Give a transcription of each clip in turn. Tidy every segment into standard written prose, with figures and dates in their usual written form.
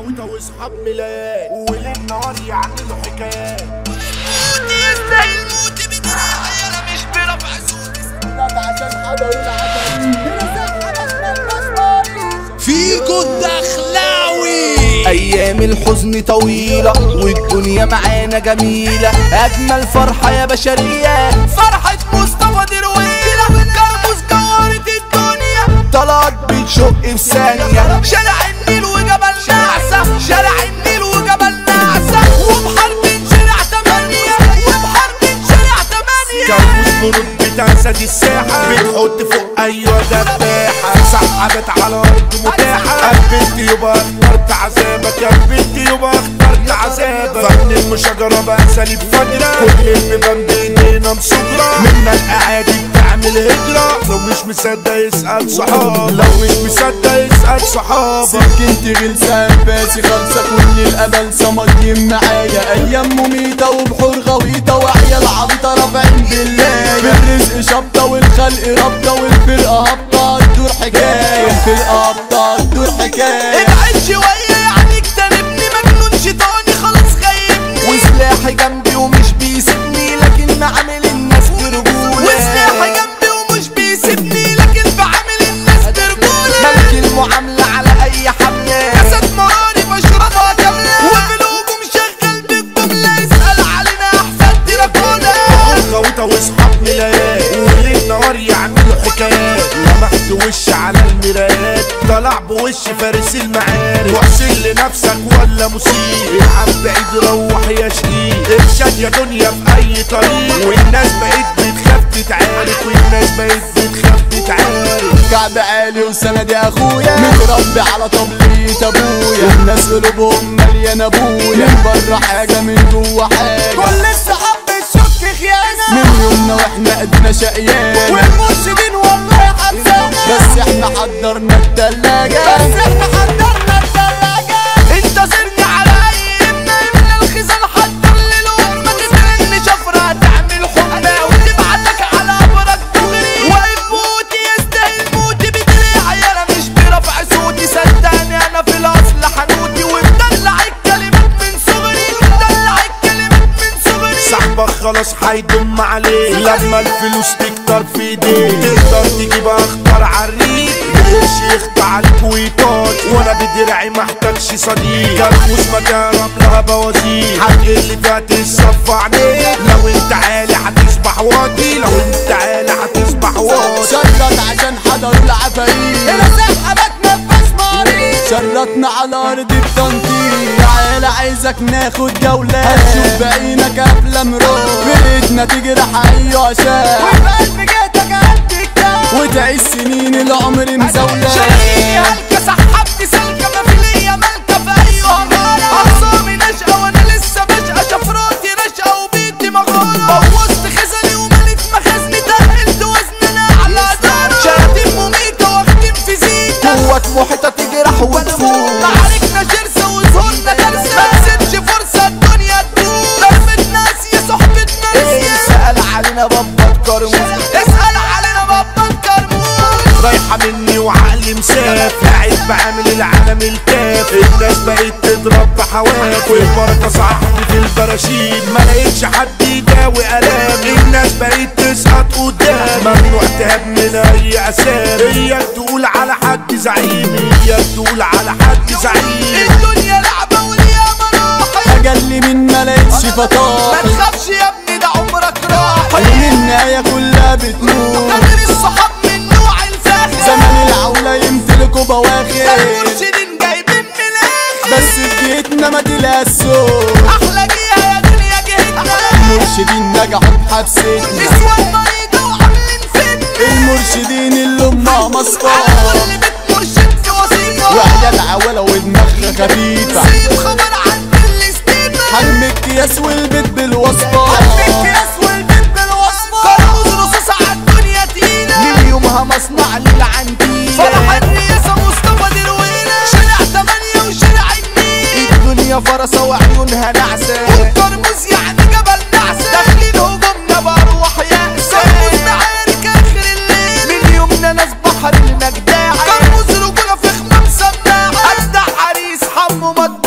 خوته واصحاب ملايات وليل نهار يعملوا حكايات. موت يستاهل موت بدراعي انا مش برفع صوتي عشان حضروا العتاوي فيكو الدخلاوي. ايام الحزن طويلة والدنيا معانا جميلة، اجمل فرحة يا بشرية فرحة مصطفى درويلة كرموز جوهرة الدنيا طلعت بتشق في ثانية. شارع النيل وجبل نعسة شارع النيل وجبل نعسة وبحرب شارع 8 وبحرب شارع 8 كرموز جنود بتنسد الساحة بتحط فوق ايوه دباحة سحبت على ارض متاحة قبلت يبقى اخترت عذابك قبلت يبقى اخترت عذابك فن المشاجرة بقى سليب فجرة كل البيبان بايدينا مسجرة منا الاعادي بتعمل هجرة لو مش مصدق يسأل صحابك لو مش مصدق يسأل صحابك سكنت غلسان باسي خالصة كل الأمل صمدين معايا أيام مميتة وبحور غويطة وعيال عبيطة رافعين بالله بالرزق شبطة والخلق رابطة والفرقة هابطة تدور حكاية الفرقة هابطة تدور حكاية ابعد شوية يعني اجتنبني مجنون شيطاني خلاص غيبني وسلاحي جنبي ومش بيسيبني لكن عامل الناس برجولة وسلاحي جنبي ومش بيسيبني لكن بعمل الناس برجولة ملك المعاملة على اي حملة جسد مراري بشربها كاملة وفي الهجوم شغال بالجملة يسأل علينا احسن دراكولا خوته واصحاب ملايات وليل نهار يعملوا حكايات لمحت وش على المرايات طلع بوش فارس المعارك واحسن لنفسك ولا مسيء العب بعيد روح يا شقيق ارشاد يا دنيا في اي طريق والناس بقت بتخاف تتعارك والناس بقت بتخاف تتعارك كعب عالي وسندي اخويا متربي على طبلية ابويا الناس قلوبهم مليانة ابويا من بره حاجة من جوه حاجة كل الصحاب بالشك خيانة من يومنا واحنا قدنا شقيانة والمرشدين والله حبسانة بس احنا حضرنا التلاجة بس احنا حضرنا الثلاجة انتصرني على اي ابنة من الخزان حضر للأمة تترن شفرة تعمل حمى وتبعتك على ابرك دغري واقف موتي يستاهل موتي بدراعي انا مش برفع صوتي صدقني انا في الاصل حنوتي ومدلع الكلمات من صغري مدلع الكلمات من صغري صاحبك خلاص هيضم عليك لما الفلوس تكتر في ايديك تقدر تجيب اخطر عريك مقدرش يخدع الكويتات وانا بدرعي محتاجش صديق كرموز مكان لها بوازيك هتقل فيها تصفى عينيك لو انت عالي هتصبح واطي لو انت عالي هتصبح واطي شرط عشان حضروا العفاريت انا سحبك نفس مريض شرطنا على ارض التنطيط تعالى عايزك ناخد جولة هتشوف بعينك افلام روح فرقتنا تجرح اي عشاق وبقلب جيتك قد الكام وتعيش سنين العمر مزولة شرقية هلكة سحبت سلكة ما في ليا مالكة في أي أمارة أخصامي نشأة وأنا لسه بشقى شفراتي رشقة وبيتي مغارة بوظت خزني وملك مخزني تقلت وزن أنا على دارة شاتم مميتة واختم في زيتة قوة محيطة تجرح وتفوت معاركنا شرسة وظهورنا كارثة ما تسيبش فرصة الدنيا تدوم ضربة ناس يا صحبة ناس سأل علينا بابا كرموز اسأل علينا بابا الكرموز رايحة مني وعقلي مساف قاعد بعمل العالم الكاف الناس بقت تضرب بحواف والبركة صاحبي في البراشيد ما لقيتش حد يداوي الام الناس بقت تسقط قدام ممنوع تهاب من اي اسام هي تقول على حد زعيم هي تقول على حد زعيم الدنيا لعبة وليها مراحل اجل من ما لقيتش ما فطار تخافش يا ابني ده عمرك راح النهاية كلها بتموت غير الصحاب من نوع الفاخر زمن العولة يمتلكوا بواخر المرشدين جايبين من الاخر بس في جيتنا ما تلاسوا احلى جيها يا دنيا جهتنا المرشدين نجحوا بحبستنا نسوان مريضة وعاملين فتنة المرشدين اللي امها مصفى على كل بيت مرشد في وظيفة وعيال عولة ودماغها خفيفة سيب خبر عن كل استيفة حجم الكياس والبيت بالوصفة الكياس والبيت بالوصفة كرموز رصاصة عالدنيا تقيلة من يومها مصنع للعنتيلة فرحة الرئاسة مصطفى درويلة شارع 8 وشارع النيل الدنيا فرصة وعيونها نعسة والكرموز يعني جبل نعسة داخلين هجومنا بأرواح يأسة كرموز معارك آخر الليل من يومنا ناس بحر المجداع كرموز رجولة في خمام سماعة أجدع عريس حمو مطبوع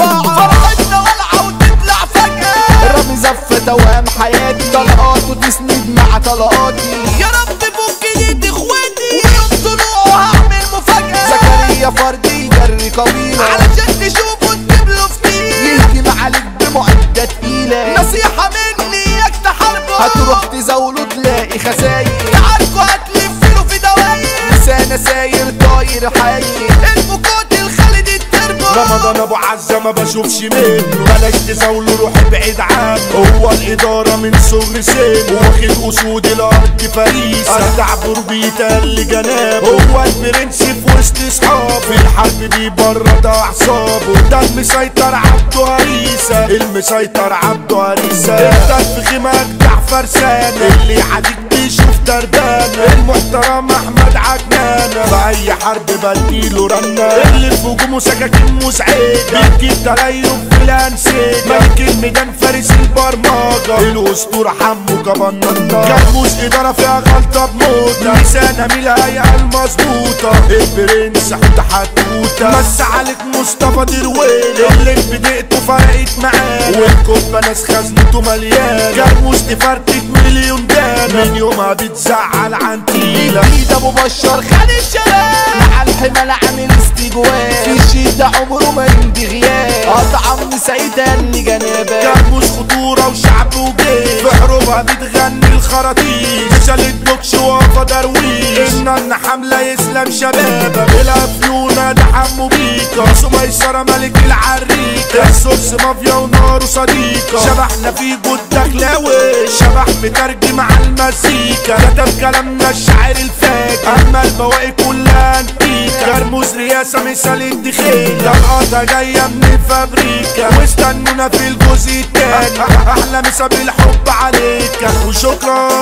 الشعير حي المكوت الخالد التربو رمضان ابو عزة ما بشوفش منه، بلاش تزاوله روح ابعد عنه. هو الادارة من صغر سنه واخد اسود الارض فريسة، التعبر بيتقل جنابه. هو البرنس في وسط اصحابه، في الحرب بيبرد اعصابه. ده المسيطر عبده هريسة، المسيطر عبده هريسة. انت في خيمك جعفر سانة، اللي يعاديك بيشوف تربانة. المحترم احمد عجنانة، في اي حرب بديله رنة. اللي في هجومه سكاكين مزعجة، بيجيب تليف في الانسجة. ملك الميدان فارس البرمجة، الاسطورة حمو كبنطة. كرموز ادارة فيها غلطة بموتة، لسانها من الهيئة المظبوطة. البرنس حوت حتوتة، مس عليك مصطفى درويل. اللي بدقته فرقت معاه، والكوبا ناس خزنته مليان. كرموز تفرتك مليون دانا، من يومها بتزعل عن تيلة. ايد ابو بشار خد الشباب مع الحمال عامل استجواب، في الشدة عمره ما يمضي غياب. اطعم سعيدة اللي جنابه، كرموز خطورة وشعب وجيش، في حروبها بتغني الخراطيش. مثال الدوكش وافا درويش، ان حملة يسلم شبابك. الافيونة ده حمو بيكا، سميسرة ملك العريكة. السورس مافيا ونار صديقة، شبحنا في جود دخلاوي. شبح مترجم على المزيكا، كتب كلامنا الشاعر الفاجر. اما البواقي كلها انتيكا، كرموز رياسة مثال الدخيل. طلقاتها جاية من فابريكا، واستنونا في الجزء التاني. احلى مسا بالحب عليك وشكرا.